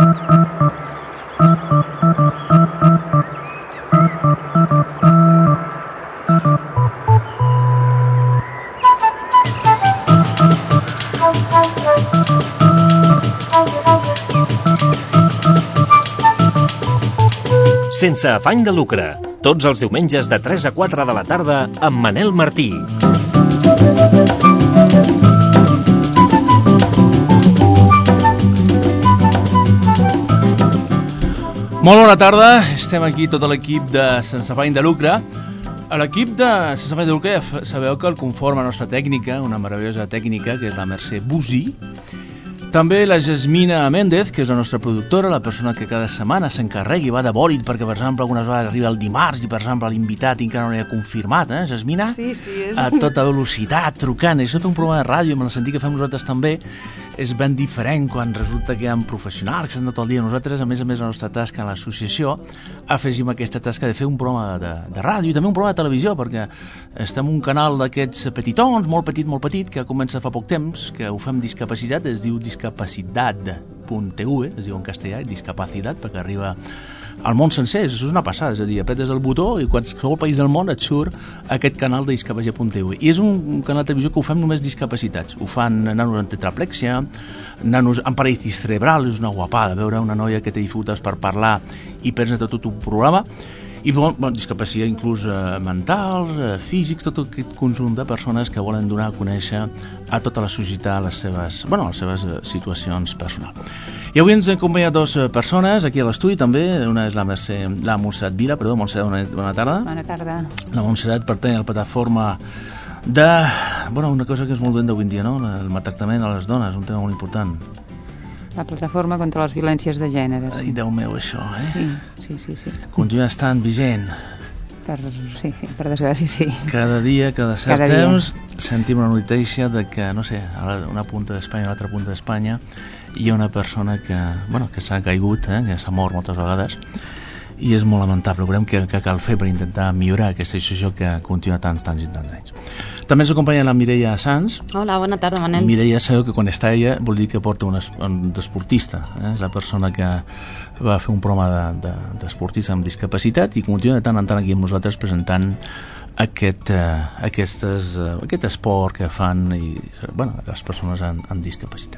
Sense afany de lucre, tots els diumenges de 3 a 4 de la tarda amb Manel Martí. Molt bona tarda, estem aquí tot l'equip de Sense afany de lucre. A l'equip de Sense afany de lucre ja sabeu que el conforma la nostra tècnica, una meravellosa tècnica que és la Mercè Busi. També la Jasmina Méndez, que és la nostra productora, la persona que cada setmana s'encarrega i va de bòlit, perquè, per exemple, algunes vegades arriba el dimarts i, per exemple, l'invitat encara no l'ha confirmat, Jasmina? Sí, és... A tota velocitat, trucant. Això té un programa de ràdio, amb el sentit que fem nosaltres també, és ben diferent quan resulta que hi ha professionals que estan tot el dia. Nosaltres, a més, la nostra tasca a l'associació, afegim aquesta tasca de fer un programa de ràdio i també un programa de televisió, perquè estem en un canal d'aquests petitons, molt petit, que comença fa poc temps, que ho fem discapacitat, es diu discapacitat.tv, es diu en castellà, discapacitat, perquè arriba al món sencer. Això és una passada, és a dir, apretes el botó i qualsevol país del món et surt aquest canal de discapacitat.tv. I és un canal de televisió que ho fem només discapacitats. Ho fan nanos amb tetraplèxia, nanos amb paràlisi cerebral, és una guapada veure una noia que té dificultats per parlar i presenta tot un programa. I discapacitat inclús mentals, físics, tot aquest conjunt de persones que volen donar a conèixer a tota la societat les seves situacions personals. I avui ens acompanyen dues persones aquí a l'estudi també. Una és la Montserrat Vila. Perdó, Montserrat, bona tarda. Bona tarda. La Montserrat pertany a la plataforma de... una cosa que és molt dolent d'avui en dia, no? El maltractament a les dones, un tema molt important. La plataforma contra les violències de gènere. Sí. Ai, Déu meu, això, Sí. Continua estant vigent. Sí, per desgràcia, sí. Cada dia, cada cert temps, sentim una notícia de que, no sé, a una punta d'Espanya, a l'altra punta d'Espanya, hi ha una persona que s'ha caigut, que s'ha mort moltes vegades, i és molt lamentable. Veurem què cal fer per intentar millorar aquesta situació que continua tants anys. També ens acompanya la Mireia Sanz. Hola, bona tarda, Manel. Mireia, sabeu que quan està ella vol dir que porta un esportista. És la persona que va fer un programa d'esportista amb discapacitat i continua de tant en tant aquí amb nosaltres presentant aquest esport que fan les persones amb discapacitat.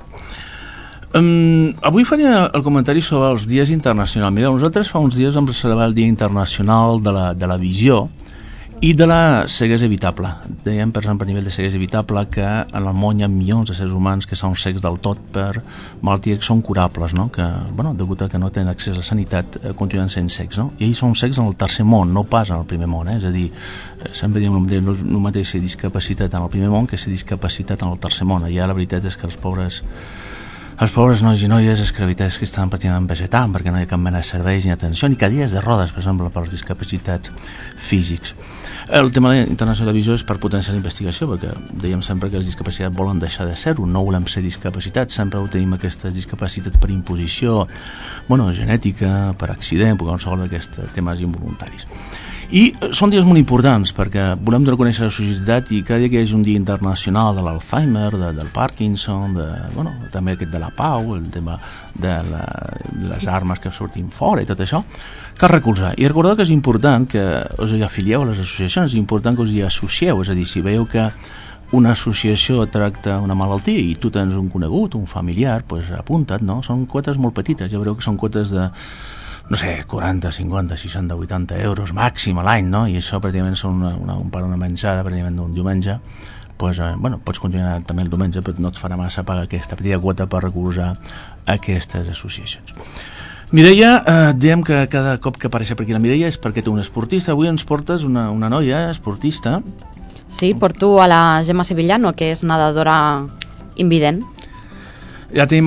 Avui faria el comentari sobre els dies internacionals. Mireu, nosaltres fa uns dies vam celebrar el Dia Internacional de la Visió i de la ceguesa evitable. Dèiem, per exemple, a nivell de ceguesa evitable, que en el món hi ha milions de éssers humans que són cecs del tot per malalties que són curables, no? Que, degut a que no tenen accés a la sanitat, continuen sent cecs, no? I ells són cecs en el tercer món, no pas en el primer món, És a dir, sempre diem el mateix ser discapacitat en el primer món que ser discapacitat en el tercer món. Ja la veritat és que els pobres nois i noies és que la veritat és que estan pràcticament vegetant perquè no hi ha cap mena de serveis ni atenció ni cadires de rodes, per exemple, per als discapacitats físics. El tema internacional de visió és per potenciar la investigació, perquè dèiem sempre que les discapacitats volen deixar de ser-ho, no volem ser discapacitats, sempre ho tenim aquestes discapacitats per imposició, genètica, per accident, per qualsevol d'aquests temes involuntaris. I són dies molt importants perquè volem donar a conèixer la societat i cada dia que hi hagi un dia internacional de l'Alzheimer, del Parkinson, també aquest de la pau, el tema de les armes que sortim fora i tot això, cal recolzar. I recordar que és important que us hi afilieu a les associacions, és important que us hi associeu, és a dir, si veieu que una associació tracta una malaltia i tu tens un conegut, un familiar, doncs apunta't, no? Són quotes molt petites, ja veureu que són quotes de 40, 50, 60, 80 euros màxim a l'any, no? I això pràcticament són una menjada pràcticament d'un diumenge. Pots continuar també el diumenge, però no et farà massa pagar aquesta petita quota per recolzar aquestes associacions. Mireia, diem que cada cop que apareix per aquí la Mireia és perquè té un esportista. Avui ens portes una noia esportista. Sí, porto a la Gemma Sevillano, que és nedadora invident. Ja tenim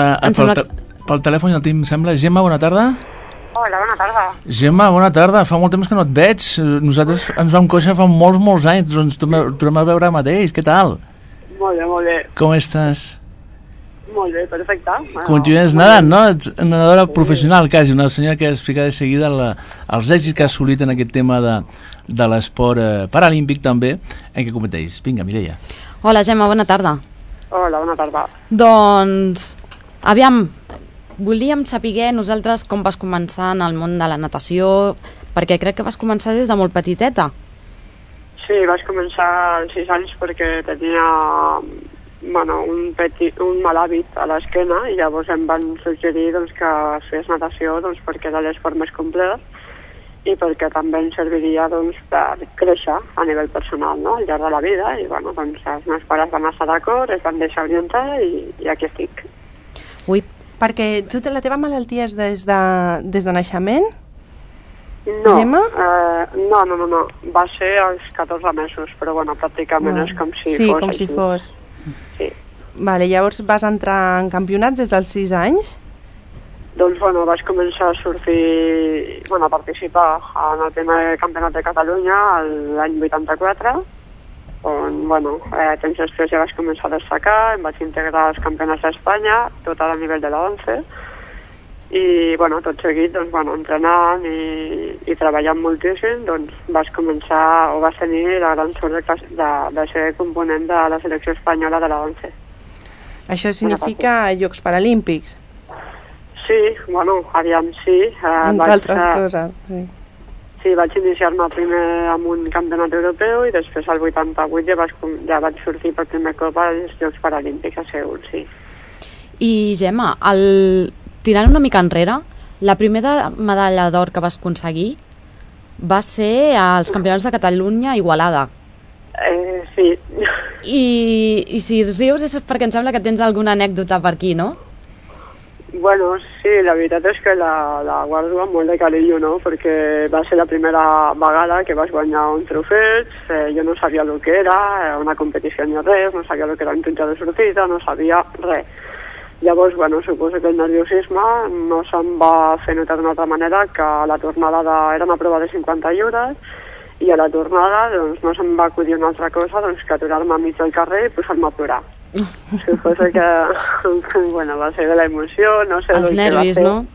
pel telèfon, ja el tenim, sembla. Gemma, bona tarda. Hola, bona tarda. Gemma, bona tarda. Fa molt temps que no et veig. Nosaltres ens vam conèixer fa molts anys. Ens tornem a veure mateix. Què tal? Molt bé. Com estàs? Molt bé, perfecte. Continues nedant, no? Ets una nedadora professional, quasi. Una senyora que explica de seguida els èxits que ha assolit en aquest tema de l'esport paralímpic també. En què comenteix? Vinga, Mireia. Hola, Gemma, bona tarda. Hola, bona tarda. Doncs, aviam, volíem saber nosaltres com vas començar en el món de la natació, perquè crec que vas començar des de molt petiteta. Sí, vaig començar als 6 anys perquè tenia un mal hàbit a l'esquena i llavors em van suggerir doncs, que fes natació perquè era l'esport més complet i perquè també em serviria per créixer a nivell personal, no?, al llarg de la vida. I els meus pares van estar d'acord, es van deixar orientar i aquí estic. Ui, perquè la teva malaltia és des de naixement? No, Gemma? no. Va ser als 14 mesos, però pràcticament és com si fos. Sí, com si fos. Sí. Vale, llavors vas entrar en campionats des dels 6 anys? Doncs vaig començar a sortir, a participar en el primer campionat de Catalunya l'any 84, on, temps després ja vaig començar a destacar, em vaig integrar als campionats d'Espanya, tot a nivell de la 11, i tot seguit entrenant i treballant moltíssim, vaig començar o vaig tenir la gran sort de ser component de la selecció espanyola de la 11. Això significa Jocs Paralímpics? Sí, aviam, sí. Entre altres coses, sí. Sí, vaig iniciar-me primer amb un campionat europeu i després al 88 ja vaig sortir per primer cop als Jocs Paralímpics a Seul, sí. I Gemma, tirant una mica enrere, la primera medalla d'or que vas aconseguir va ser als Campionats de Catalunya a Igualada. Sí. I si rius és perquè em sembla que tens alguna anècdota per aquí, no? Sí, la veritat és que la guardo amb molt de carinyo, no? Perquè va ser la primera vegada que vas guanyar un trofeig, jo no sabia el que era una competició ni res, no sabia el que era un jutge de sortida, no sabia res. Llavors, suposo que el nerviosisme no se'm va fer notar d'una altra manera que a la tornada era una prova de 50 lliures i a la tornada no se'm va acudir una altra cosa que aturar-me enmig del carrer i posar-me a plorar. Suposo que va ser de l'emoció, no sé els nervis, no?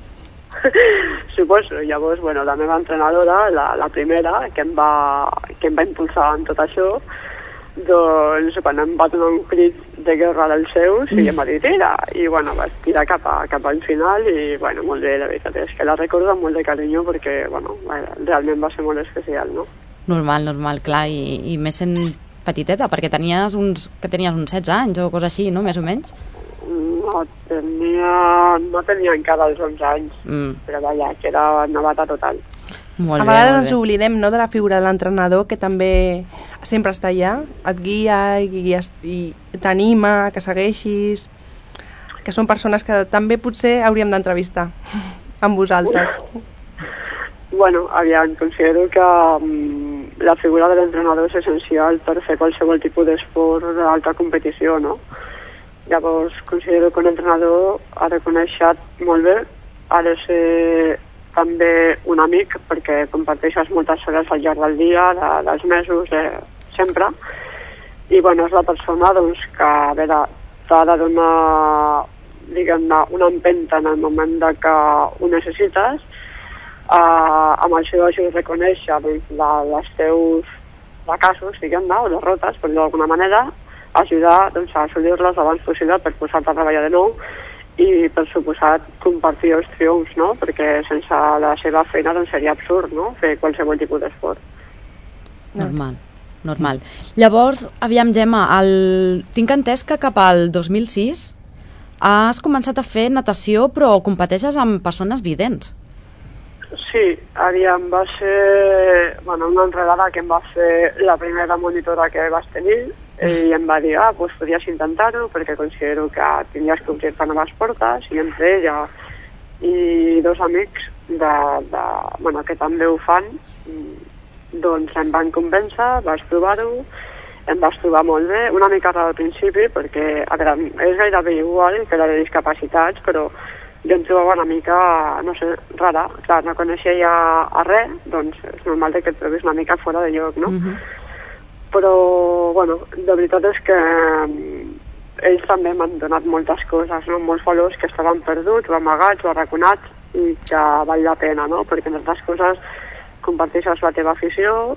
Suposo. Llavors, la meva entrenadora, la primera, que em va impulsar en tot això, quan em va donar un crit de guerra dels seus i em va dir tira, i vaig tirar cap al final i molt bé, la veritat és que la recordo amb molt de carinyo perquè realment va ser molt especial, no? Normal, clar, i més sent petiteta, perquè tenies uns 16 anys o cosa així, no?, més o menys? No tenia encara els 11 anys, però que era novata total. A vegades ens oblidem, no?, de la figura de l'entrenador, que també sempre està allà, et guia i t'anima, que segueixis, que són persones que també potser hauríem d'entrevistar amb vosaltres. Aviam, considero que la figura de l'entrenador és essencial per fer qualsevol tipus d'esport d'alta competició, no? Llavors, considero que un entrenador ha de conèixer molt bé, ha de ser també un amic, perquè comparteixes moltes hores al llarg del dia, dels mesos, sempre. I, és la persona que t'ha de donar, diguem-ne, una empenta en el moment que ho necessites, amb el seu ajut reconèixer els teus fracassos, diguem-ne, o derrotes, per dir-ho d'alguna manera, ajudar a assolir-les abans possible per posar-te a treballar de nou i, per suposat, compartir els triomfs, no? Perquè sense la seva feina seria absurd, no?, fer qualsevol tipus d'esport. Normal. Llavors, aviam, Gemma, tinc entès que cap al 2006 has començat a fer natació, però competeixes amb persones vidents. Sí, aviam, va ser una entrenada que em va fer la primera monitora que vas tenir i em va dir, podries intentar-ho perquè considero que tindries que obrir-te noves portes, i entre ella i dos amics que també ho fan, em van convèncer, vas provar-ho, em vas trobar molt bé, una mica rara al principi perquè, és gairebé igual que la de discapacitats, però jo em trobava una mica, no sé, rara. Clar, no coneixia ja a res, és normal que et trobis una mica fora de lloc, no? Però, la veritat és que ells també m'han donat moltes coses, no? Molts valors que estaven perduts, o amagats, o arraconats, i que val la pena, no? Perquè, entre altres coses, comparteixes la teva afició,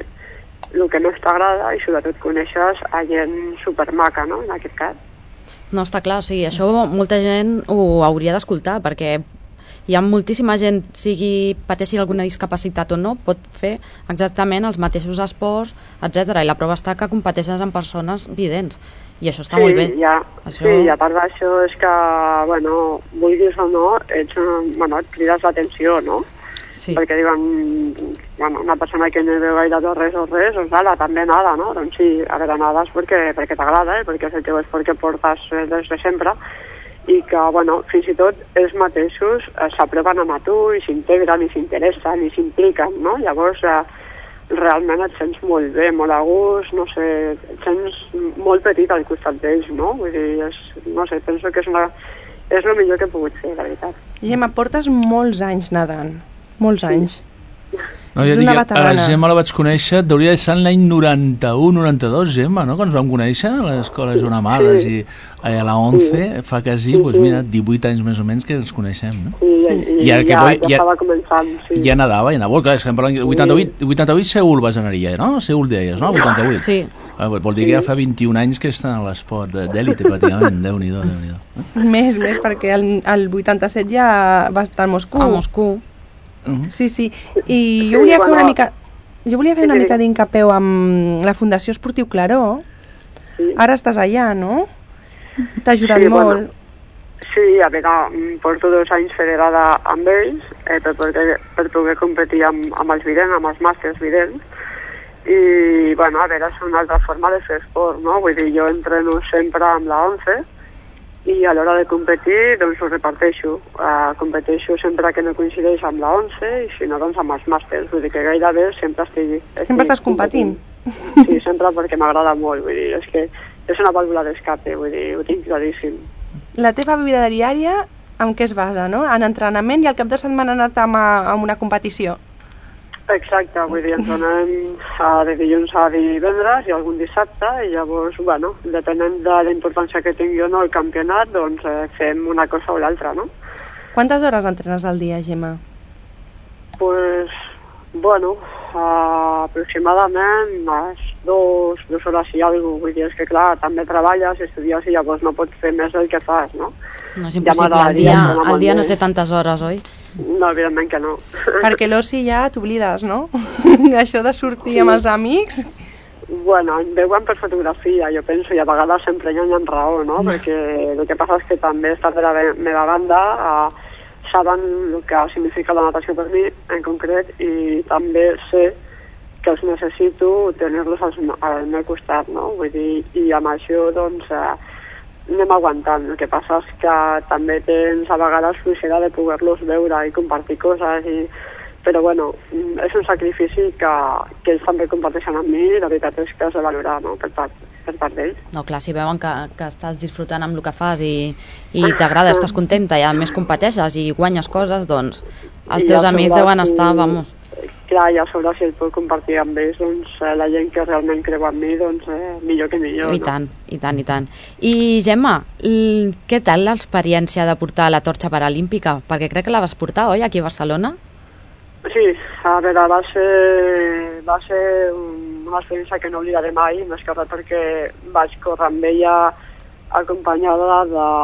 el que més t'agrada, i sobretot coneixes a gent supermaca, no?, en aquest cas. No, està clar, o sigui, això molta gent ho hauria d'escoltar, perquè hi ha moltíssima gent, pateixi alguna discapacitat o no, pot fer exactament els mateixos esports, etc. I la prova està que competeixes amb persones vidents, i això està molt bé. Sí, i a part d'això és que, bueno, vulguis o no, et crides l'atenció, no? Sí. Perquè diuen, bueno, una persona que no veu gaire res, doncs ala, també nada, no? Doncs sí, a veure, nades perquè t'agrada, perquè és el teu esport que portes des de sempre, i que, bueno, fins i tot ells mateixos s'apropen a tu i s'integren i s'interessen i s'impliquen, no? Llavors, realment et sents molt bé, molt a gust, no sé, et sents molt petit al costat d'ells, no? Vull dir, no sé, penso que és el millor que he pogut fer, la veritat. Gemma, portes molts anys nedant, molts anys. No, ja dic, a la Gemma la vaig conèixer, hauria de ser l'any 91-92, Gemma, no?, quan ens vam conèixer a l'escola Joan Amades i a la 11, fa quasi, doncs mira, 18 anys més o menys que ens coneixem, no? I ja estava començant, sí. Ja nedava, clar, estem parlant, 88 Seül vas anar-hi, no? Seül deies, no? 88. Sí. Vol dir que ja fa 21 anys que està en l'esport d'èlite, pràcticament, Déu-n'hi-do. Més, perquè el 87 ja va estar a Moscou. A Moscou. Sí, i jo volia fer una mica d'incapeu amb la Fundació Esportiu Claró. Ara estàs allà, no? T'ha ajudat molt. Sí, a veure, porto 2 anys federada amb ells per poder competir amb els vidents, amb els màsters vidents, i, bueno, a veure, és una altra forma de fer esport, no? Vull dir, jo entreno sempre amb la 11, i a l'hora de competir, doncs ho reparteixo. Competeixo sempre que no coincideix amb la 11 i si no, doncs amb els màsters. Vull dir que gairebé sempre Sempre estàs competint? Sí, sempre perquè m'agrada molt. Vull dir, és que és una vàlvula d'escape, vull dir, ho tinc claríssim. La teva vida diària en què es basa, no? En entrenament i al cap de setmana anar-te a una competició? Exacte, vull dir, ens donem de dilluns a divendres i algun dissabte, i llavors, bueno, depenent de la importància que tingui o no el campionat, doncs fem una cosa o l'altra, no? Quantes hores entrenes al dia, Gemma? Pues, bueno, aproximadament unes 2 hores i alguna cosa. Vull dir, és que clar, també treballes, estudies i llavors no pots fer més del que fas, no? No, és impossible, el dia no té tantes hores, oi? No, evidentment que no. Perquè l'oci ja t'oblides, no? Això de sortir amb els amics... Bueno, em veuen per fotografia, jo penso, i a vegades sempre hi ha raó, no? Perquè el que passa és que també estan de la meva banda, saben el que significa la natació per mi, en concret, i també sé que els necessito tenir-los al meu costat, no? Vull dir, i amb això, doncs, anem aguantant. El que passa és que també tens a vegades fluixera de poder-los veure i compartir coses, però bueno, és un sacrifici que ells també comparteixen amb mi, i la veritat és que has de valorar, no?, per part d'ells. No, clar, si veuen que estàs disfrutant amb el que fas i t'agrada, estàs contenta i a més competeixes i guanyes coses, doncs els teus amics deuen estar, vamos... Clar, i a sobre si el puc compartir amb ells, doncs la gent que realment creu en mi, doncs millor que millor. I tant, i tant, i tant. I Gemma, què tal l'experiència de portar la torxa paralímpica? Perquè crec que la vas portar, oi, aquí a Barcelona? Sí, a veure, va ser una experiència que no oblidaré mai, més que res perquè vaig córrer amb ella acompanyada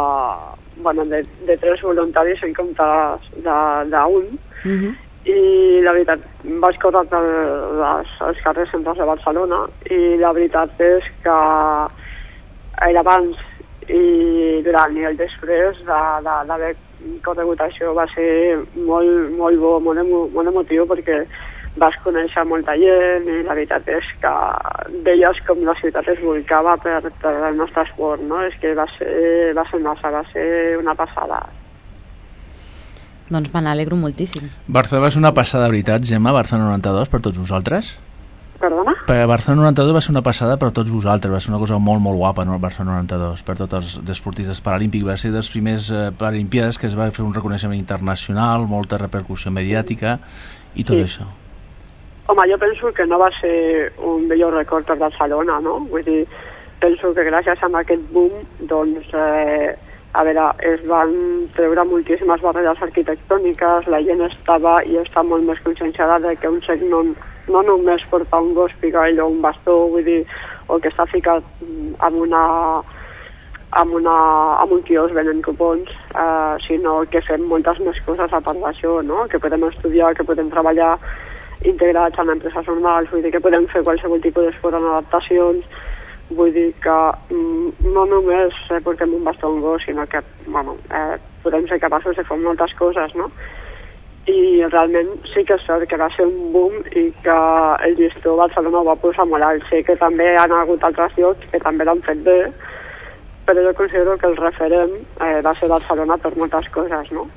de 3 voluntaris en comptes d'un, i la veritat, vaig córrer als carrers centrals de Barcelona, i la veritat és que abans i durant i el després d'haver corregut això va ser molt, molt bo, molt emotiu, perquè vas conèixer molta gent i la veritat és que veies com la ciutat es volcava per el nostre esport, no? És que va ser massa, va ser una passada. Doncs me n'alegro moltíssim. Barcelona va ser una passada, de veritat, Gemma, Barcelona 92, per tots vosaltres? Perdona? Barcelona 92 va ser una passada per tots vosaltres, va ser una cosa molt, molt guapa, no? Barcelona 92, per tots els esportistes paralímpics. Va ser dels primers Paralimpiades que es va fer un reconeixement internacional, molta repercussió mediàtica i tot això. Home, jo penso que no va ser un millor record per Barcelona, no? Vull dir, penso que gràcies a aquest boom, doncs... a veure, es van treure moltíssimes barreres arquitectòniques, la gent estava i està molt més conscienciada de que un cec no només porta un gos pigall o un bastó, vull dir, o que està ficat en amb un quiosc venent cupons, sinó que fem moltes més coses a part d'això, no? Que podem estudiar, que podem treballar integrats en empreses normals, vull dir que podem fer qualsevol tipus d'esport en adaptacions, vull dir que no només portem un bastó en gos, sinó que podem ser capaços de fer moltes coses, no? I realment sí que és cert que va ser un boom i que el llistó Barcelona ho va posar molt alt. Sé que també hi ha hagut altres llocs que també l'han fet bé, però jo considero que el referent va ser Barcelona per moltes coses, no?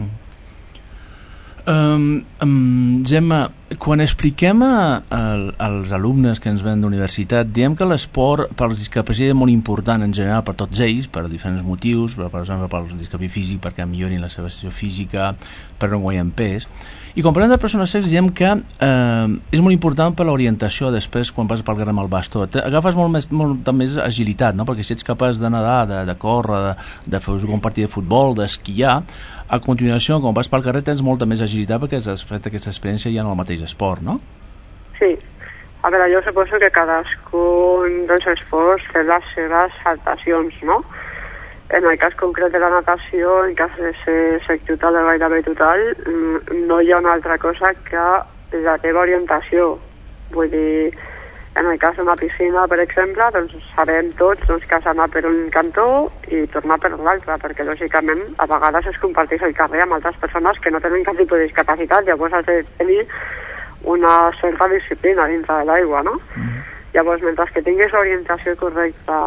Gemma, quan expliquem als alumnes que ens ven d'universitat, diem que l'esport per als discapacitats és molt important en general per tots ells, per diferents motius, per exemple per als discapacitats físics, perquè millorin la seva situació física, per no guanyar pes. I quan parlem de persones cegues diem que és molt important per l'orientació després quan passes pel carrer amb el bastó. Agafes molta més agilitat, no? Perquè si ets capaç de nedar, de córrer, de fer un partit de futbol, d'esquiar, a continuació, quan vas pel carrer tens molta més agilitat perquè has fet aquesta experiència ja en el mateix esport, no? Sí. A veure, jo suposo que cadascun dels esports té les seves saltacions, no? En el cas concret de la natació, en cas de ser sec total o gairebé total, no hi ha una altra cosa que la teva orientació. Vull dir, en el cas d'una piscina, per exemple, doncs sabem tots que has d'anar per un cantó i tornar per l'altre, perquè lògicament a vegades es comparteix el carrer amb altres persones que no tenen cap tipus de discapacitat, llavors has de tenir una certa disciplina dintre de l'aigua, no? Llavors, mentre que tinguis l'orientació correcta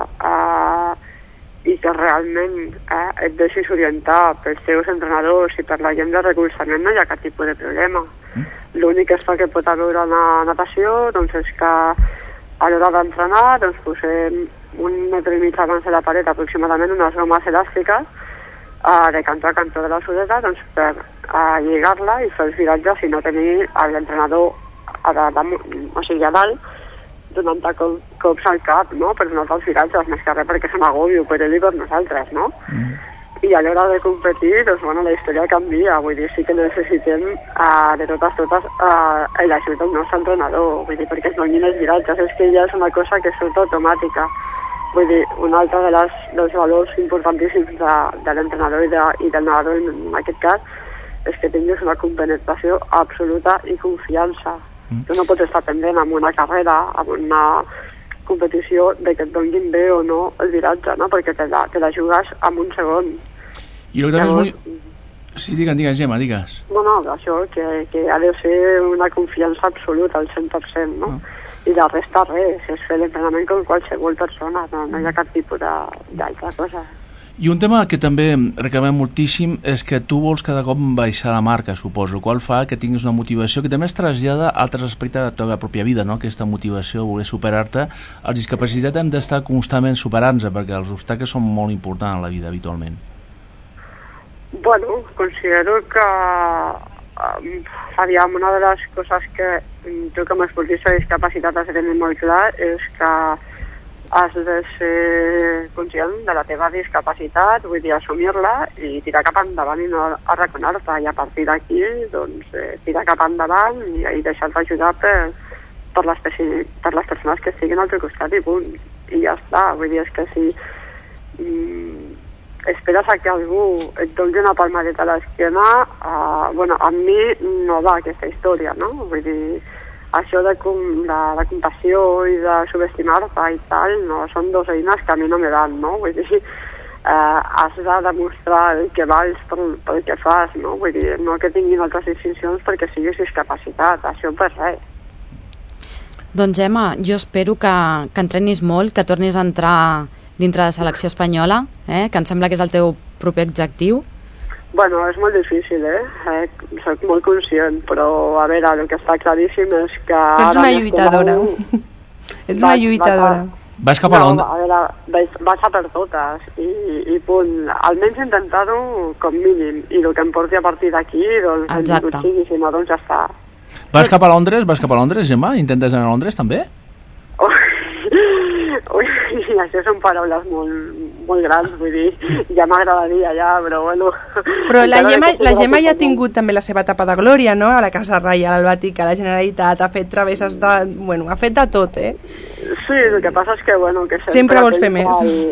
i que realment et deixis orientar pels teus entrenadors i per la gent de recolzament, no hi ha cap tipus de problema. L'únic que pot haver a la natació doncs, és que a l'hora d'entrenar doncs, posem 1,5 metres abans de la paret aproximadament unes gomes elàstiques de cantó a cantó de la sudeta doncs, per lligar-la i fer els viratges i no tenir l'entrenador a dalt donant-te cops al cap, no? Per donar-te els viratges, més que res perquè és un agòbio per ell i per nosaltres, no? I a l'hora de competir, doncs, la història canvia, vull dir, sí que necessitem de totes l'ajut del nostre entrenador, vull dir, perquè es donin els viratges, és que ja és una cosa que surt automàtica. Vull dir, un altre dels valors importantíssims de l'entrenador i del nedador, en aquest cas, és que tinguis una compenetració absoluta i confiança. Tu no pots estar pendent en una carrera, en una competició de que et donin bé o no el viratge, no? Perquè te la jugues en un segon. I el que també és molt... Sí, digues, Gemma, digues. No, això, que ha de ser una confiança absoluta, al 100%, no? I la resta res, és fer l'entrenament com qualsevol persona, no hi ha cap tipus d'altra cosa. I un tema que també reclamem moltíssim és que tu vols cada cop baixar la marca, suposo, el qual fa que tinguis una motivació que també es trasllada a altres aspectes de la teva pròpia vida, no? Aquesta motivació de voler superar-te. Els discapacitats hem d'estar constantment superant-se perquè els obstacles són molt importants en la vida habitualment. Bueno, considero que una de les coses que tu com a esportista de discapacitat has de tenir molt clar és que has de ser conscient de la teva discapacitat, vull dir, assumir-la i tirar cap endavant i no arraconar-te. I a partir d'aquí, doncs, tirar cap endavant i deixar-te ajudar per les persones que estiguin al teu costat i punt. I ja està. Vull dir, és que si esperes a que algú et doni una palmadeta a l'esquena, a mi no va aquesta història, no? Vull dir, això de compassió i de subestimar-te i tal, no, són dues eines que a mi no me dan, no? Vull dir, has de demostrar el que vals pel que fas, no? Vull dir, no que tinguin altres distincions perquè siguis discapacitat, això per res. Doncs Gemma, jo espero que entrenis molt, que tornis a entrar dintre de la selecció espanyola, que em sembla que és el teu proper objectiu. Bueno, és molt difícil, soc molt conscient, però a veure, el que està claríssim és que... Ets una lluitadora. Ets una lluitadora. Vas cap a Londres? No, a veure, vaig a per totes i punt. Almenys intentar-ho com mínim, i el que em porti a partir d'aquí, doncs, exacte. Si no, doncs ja està. Vas cap a Londres, Gemma? Intentes anar a Londres també? Ui, i això són paraules molt grans, vull dir, ja m'agradaria ja, però bueno... Però la Gemma ja ha tingut també la seva etapa de glòria, no?, a la Casa Reial, al Vaticà, a la Generalitat, ha fet travesses de... Bueno, ha fet de tot, Sí, el que passa és que, bueno, que sempre vols fer més.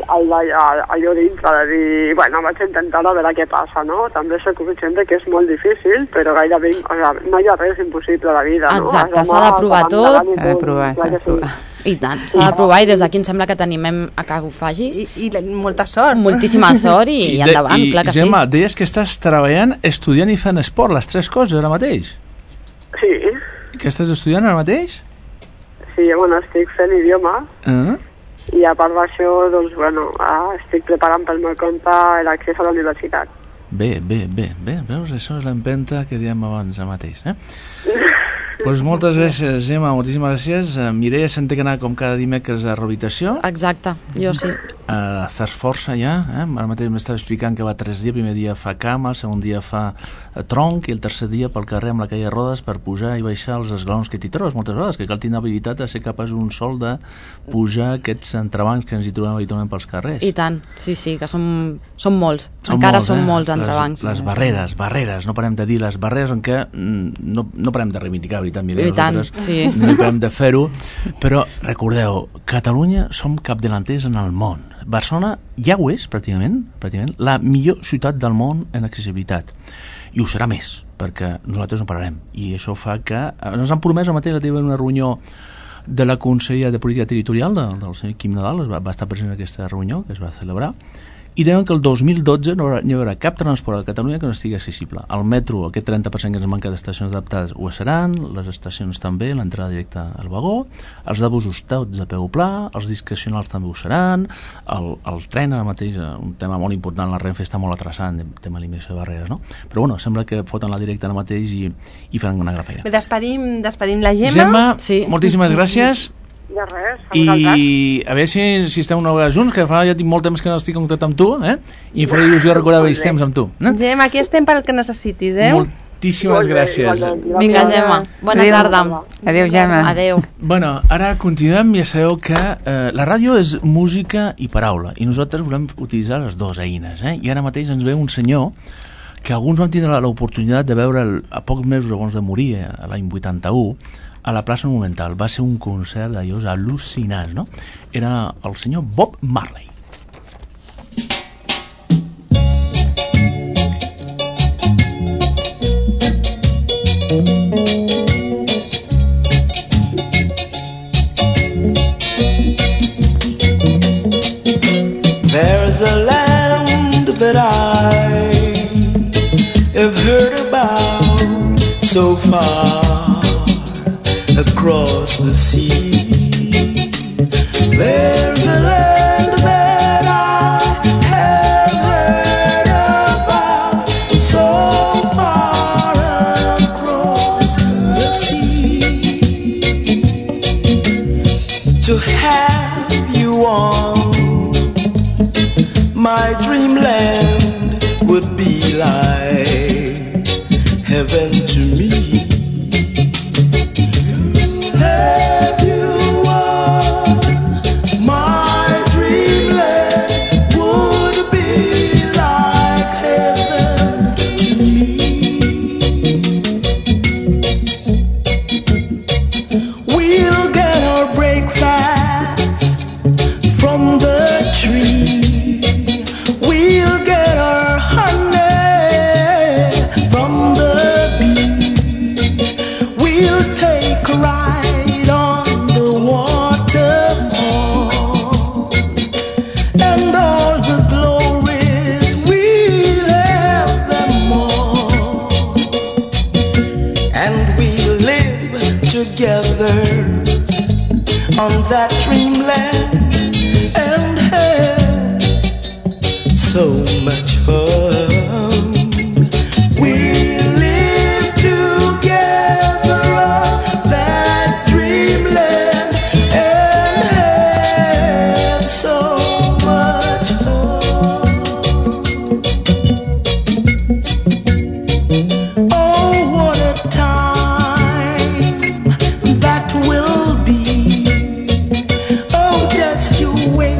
Allò dintre de dir, bueno, vaig intentar a veure què passa, no? També soc conscient que és molt difícil, però gairebé no hi ha res impossible a la vida, no? Exacte, s'ha de provar tot. S'ha de provar. I tant, s'ha de provar i des d'aquí em sembla que t'animem a que ho facis. I molta sort. Moltíssima sort i endavant, clar que sí. Gemma, deies que estàs treballant, estudiant i fent esport, les tres coses ara mateix? Sí. Què estàs estudiant ara mateix? Sí, bueno, estic fent idioma i a part d'això, doncs, bueno, estic preparant pel meu compte l'accés a la universitat. Bé, veus, això és l'empenta que diem abans mateix, Doncs moltes gràcies, Gemma, moltíssimes gràcies. Mireia se'n té que anar com cada dimecres a rehabilitació. Exacte, jo sí. Fer força ja, Ara mateix m'estava explicant que va 3 dies, el primer dia fa cama, el segon dia fa tronc i el tercer dia pel carrer amb la caia de rodes per pujar i baixar els esglaons que t'hi trobes moltes vegades, que cal tenir habilitat a ser capaç un sol de pujar aquests entrebancs que ens hi trobem habitualment pels carrers. I tant, sí, que són molts, encara són molts entrebancs. Les barreres, no parem de dir les barreres en què no parem de reivindicar, veritat, I tant, sí. No parem de fer-ho, però recordeu, Catalunya som capdelanters en el món. Barcelona ja ho és, pràcticament la millor ciutat del món en accessibilitat. I ho serà més, perquè nosaltres no pararem. I això fa que... Ens han promès el mateix que una reunió de la Conselleria de Política Territorial del senyor Quim Nadal, va estar present en aquesta reunió que es va celebrar, i deuen que el 2012 no hi haurà cap transport a Catalunya que no estigui accessible. El metro, aquest 30% que ens manca d'estacions adaptades, ho seran, les estacions també, l'entrada directa al vagó, els de busos tots de peu pla, els discrecionals també ho seran, el tren ara mateix, un tema molt important, la Renfe està molt atrasant, el tema d'eliminació de barreres, no? Però bueno, sembla que foten la directa ara mateix i faran una gran feina. Despedim la Gemma. Gemma, sí. Moltíssimes gràcies. De res, I a veure si estem una vegada junts, que ja tinc molt temps que no estic en contacte amb tu, i em faré il·lusió recordar vells temps amb tu. Gemma, aquí estem per al que necessitis, Moltíssimes gràcies. Vinga, Gemma, bona tarda. Adéu, Gemma. Adéu. Bueno, ara continuem. Ja sabeu que la ràdio és música i paraula, i nosaltres volem utilitzar les dues eines, i ara mateix ens ve un senyor que alguns vam tindre l'oportunitat de veure'l a pocs mesos abans de morir, l'any 81, a la plaça Monumental. Va ser un concert d'allòs al·lucinants, no? Era el senyor Bob Marley. There's a land that I have heard about so far across the sea. There's a land that I have heard about so far across the sea. To have you on my dreamland would be like heaven to me. Have you on my dreamland would be like heaven to me. We'll get our breakfast from the tree. We'll get our honey from the bee. We'll take a ride on the waterfall, and all the glories, we'll have them all. And we'll live together on that dreamland and have so much fun. We'll live together on that dreamland and have so much fun. Oh, what a time that will be. Oh, just you wait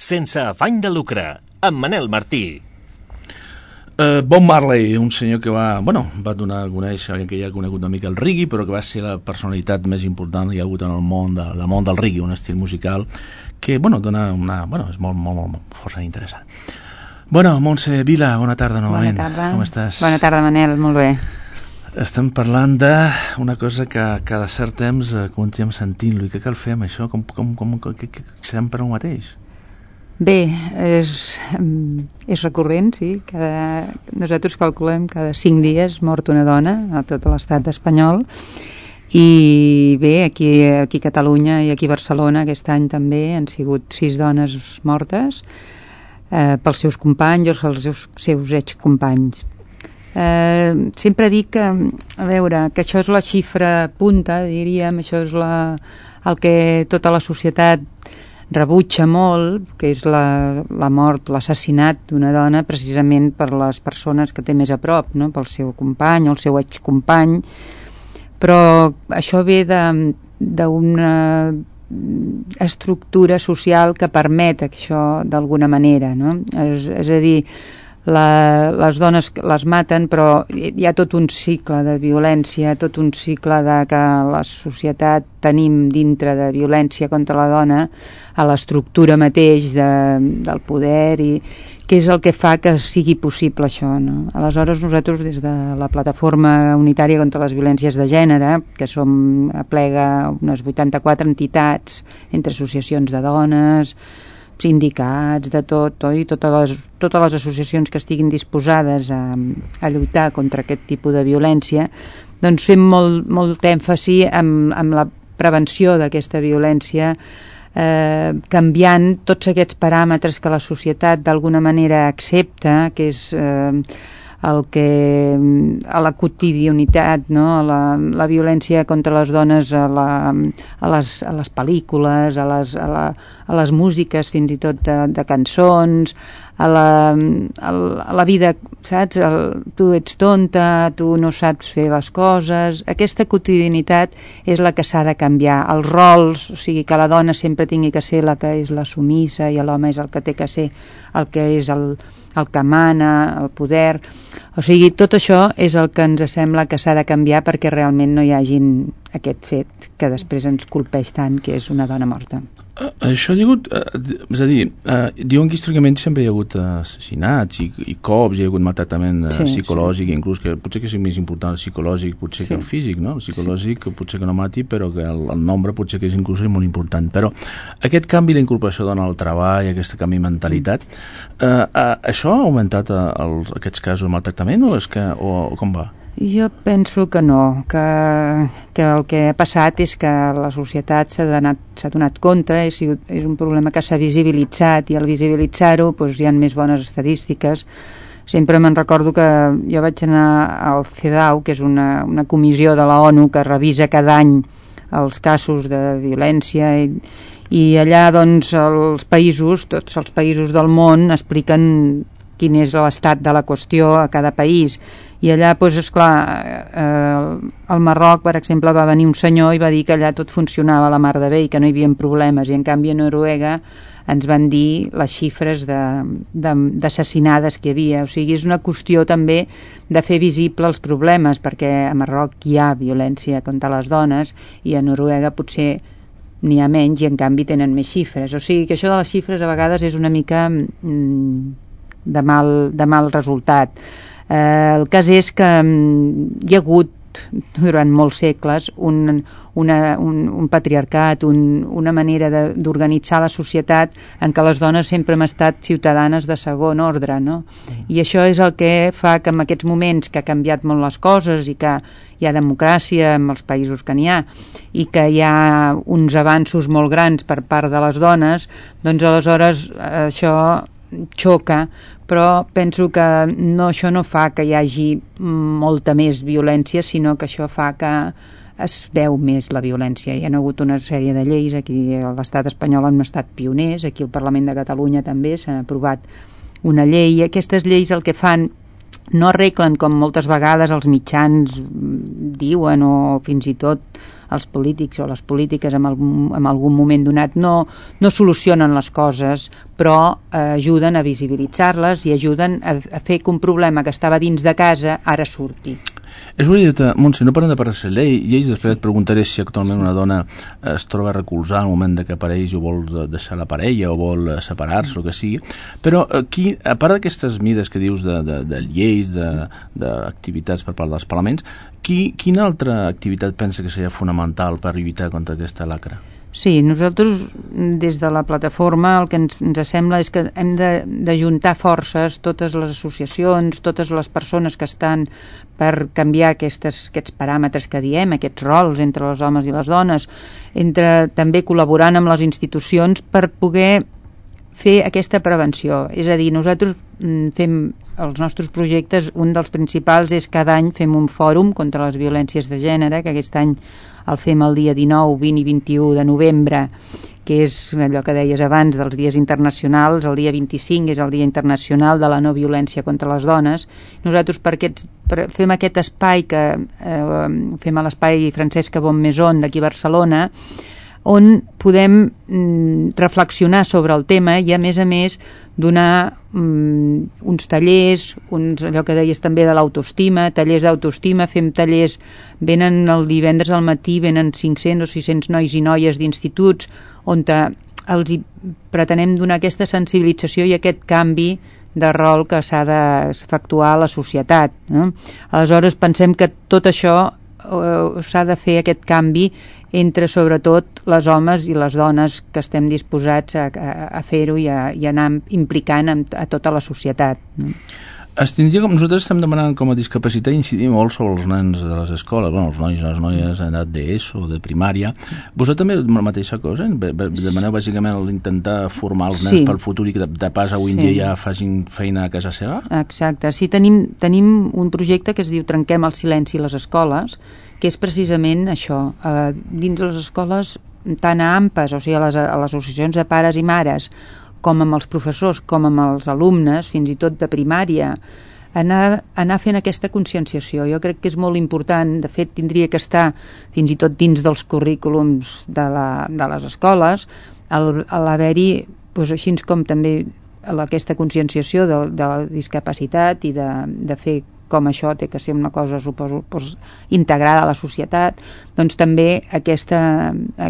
sense afany de lucre, amb Manel Martí. Bob Marley, un senyor que va donar a conèixer, que ja ha conegut una mica el reggae, però que va ser la personalitat més important que hi ha hagut en el món del reggae, un estil musical que, dona és molt força interessant. Montse Vila, bona tarda novament. Bona tarda. Com estàs? Bona tarda, Manel, molt bé. Estem parlant d'una cosa que cada cert temps continuem sentint-lo. I què cal fer amb això? Que sempre el mateix? Bé, és recurrent, sí. Nosaltres calculem cada 5 dies mort una dona a tot l'estat espanyol. I bé, aquí a Catalunya i aquí a Barcelona aquest any també han sigut 6 dones mortes pels seus companys o els seus excompanys. Sempre dic que, a veure, que això és la xifra punta, diríem, això és el que tota la societat rebutja molt, que és la mort, l'assassinat d'una dona precisament per les persones que té més a prop, no? Pel seu company o el seu excompany, però això ve d'una estructura social que permet això d'alguna manera, no? És a dir, les dones les maten, però hi ha tot un cicle de violència, tot un cicle que la societat tenim dintre de violència contra la dona a l'estructura mateix del poder, i que és el que fa que sigui possible això, no? Aleshores nosaltres des de la Plataforma Unitària contra les Violències de Gènere, que aplega unes 84 entitats entre associacions de dones, sindicats, de tot, i totes les associacions que estiguin disposades a lluitar contra aquest tipus de violència, doncs fem molt èmfasi amb la prevenció d'aquesta violència, canviant tots aquests paràmetres que la societat d'alguna manera accepta, que és a la quotidianitat, no? La violència contra les dones a les pel·lícules, a les músiques fins i tot de cançons, a la vida, saps? Tu ets tonta, tu no saps fer les coses. Aquesta quotidianitat és la que s'ha de canviar. Els rols, o sigui, que la dona sempre tingui que ser la que és la sumissa i l'home és el que té que ser el que és el que mana, el poder. O sigui, tot això és el que ens sembla que s'ha de canviar perquè realment no hi hagin aquest fet que després ens colpeix tant, que és una dona morta. Això ha hagut, és a dir, diuen que històricament sempre hi ha hagut assassinats i cops, hi ha hagut maltractament psicològic, inclús que potser que sigui més important el psicològic potser que el físic, no? El psicològic potser que no mati, però que el nombre potser que és inclús molt important. Però aquest canvi, la incorporació dona al treball, aquest canvi de mentalitat, això ha augmentat aquests casos de maltractament o com va? Jo penso que no, que el que ha passat és que la societat s'ha donat compte, és un problema que s'ha visibilitzat, i al visibilitzar-ho doncs, hi ha més bones estadístiques. Sempre me'n recordo que jo vaig anar al CEDAW, que és una comissió de la ONU que revisa cada any els casos de violència, i allà doncs tots els països del món expliquen quin és l'estat de la qüestió a cada país. I allà, doncs, esclar, al Marroc, per exemple, va venir un senyor i va dir que allà tot funcionava a la mar de bé i que no hi havia problemes, i en canvi a Noruega ens van dir les xifres d'assassinades que hi havia. O sigui, és una qüestió també de fer visible els problemes, perquè a Marroc hi ha violència contra les dones i a Noruega potser n'hi ha menys i en canvi tenen més xifres. O sigui que això de les xifres a vegades és una mica de mal resultat. El cas és que hi ha hagut durant molts segles un patriarcat, una manera d'organitzar la societat en què les dones sempre hem estat ciutadanes de segon ordre, no? I això és el que fa que en aquests moments que ha canviat molt les coses i que hi ha democràcia en els països que n'hi ha i que hi ha uns avanços molt grans per part de les dones, doncs aleshores això xoca, però penso que això no fa que hi hagi molta més violència, sinó que això fa que es veu més la violència. Hi ha hagut una sèrie de lleis, aquí a l'estat espanyol han estat pioners, aquí al Parlament de Catalunya també s'ha aprovat una llei, i aquestes lleis el que fan no arreglen, com moltes vegades els mitjans diuen, o fins i tot els polítics o les polítiques en algun moment donat, no solucionen les coses, però ajuden a visibilitzar-les i ajuden a fer que un problema que estava dins de casa ara surti. És veritat, Montse, no parlem de parlar-se lleis, després et preguntaré si actualment una dona es troba a recolzar en el moment que apareix o vol deixar la parella o vol separar-se o que sigui, però a part d'aquestes mides que dius de lleis, d'activitats per part dels parlaments, quina altra activitat pensa que seria fonamental per lluitar contra aquesta lacra? Sí, nosaltres des de la plataforma el que ens sembla és que hem d'ajuntar forces, totes les associacions, totes les persones que estan per canviar aquests paràmetres que diem, aquests rols entre els homes i les dones, també col·laborant amb les institucions per poder fer aquesta prevenció. És a dir, nosaltres fem els nostres projectes, un dels principals és cada any fem un fòrum contra les violències de gènere, que aquest any el fem el dia 19, 20 i 21 de novembre, que és allò que deies abans dels dies internacionals. El dia 25 és el Dia Internacional de la No Violència contra les Dones. Nosaltres fem aquest espai que fem a l'espai Francesca Bonmaison d'aquí a Barcelona, on podem reflexionar sobre el tema i a més donar uns tallers, allò que deies també de l'autoestima, tallers d'autoestima, fem tallers, venen el divendres al matí, venen 500 o 600 nois i noies d'instituts on els pretenem donar aquesta sensibilització i aquest canvi de rol que s'ha d'efectuar a la societat, no? Aleshores pensem que tot això s'ha de fer, aquest canvi entre sobretot les homes i les dones que estem disposats a fer-ho i a anar implicant a tota la societat. Es tindria, com nosaltres estem demanant com a discapacitat, incidir molt sobre els nens de les escoles, els nois i les noies en edat d'ESO, de primària. Vosaltres també la mateixa cosa? Demaneu bàsicament d'intentar formar els nens pel futur i que de pas avui en dia ja facin feina a casa seva? Exacte. Sí, tenim un projecte que es diu Trenquem el silenci a les escoles, que és precisament això. Dins les escoles, tant a AMPAs, o sigui a les associacions de pares i mares, com amb els professors, com amb els alumnes, fins i tot de primària, anar fent aquesta conscienciació. Jo crec que és molt important, de fet tindria que estar fins i tot dins dels currículums de les escoles, l'haver-hi, així com també aquesta conscienciació de la discapacitat i de fer com això té que ser una cosa, suposo, integrada a la societat, doncs també aquesta